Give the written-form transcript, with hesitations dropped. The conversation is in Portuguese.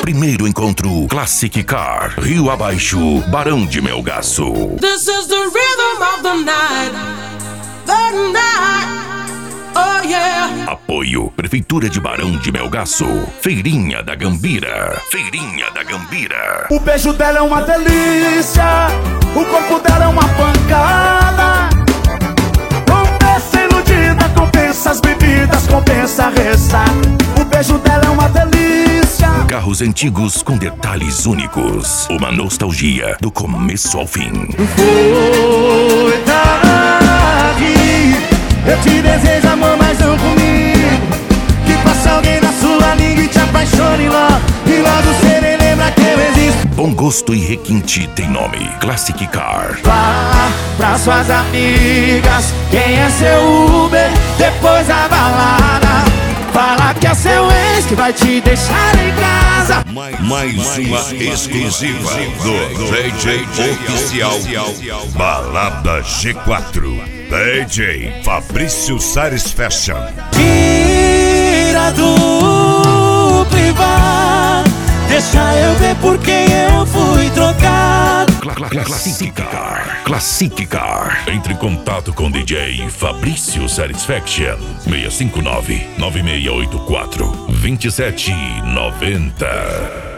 Primeiro encontro Classic Car, Rio Abaixo, Barão de Melgaço. This is the rhythm of the night. The night. Oh yeah. Apoio Prefeitura de Barão de Melgaço. Feirinha da Gambira. Feirinha da Gambira. O beijo dela é uma delícia, o corpo dela é uma pancada. Compensa iludida, compensa as bebidas, compensa a ressaca. O beijo dela é uma delícia. Carros antigos com detalhes únicos. Uma nostalgia do começo ao fim. Foi tarde, eu te desejo amor, mas não comigo. Que passa alguém na sua língua e te apaixone logo, e logo você nem lembra que eu existo. Bom gosto e requinte tem nome. Classic Car. Fala pra suas amigas quem é seu Uber depois da balada. Fala que é seu ex que vai te deixar em casa. Mais uma exclusiva do DJ Oficial Balada G4. DJ Fabrício Satisfaction. Tira do privado, deixa eu ver por quem eu fui trocado. Classic Car. Classic Car. Entre em contato com DJ Fabrício Satisfaction. 659-9684-2790.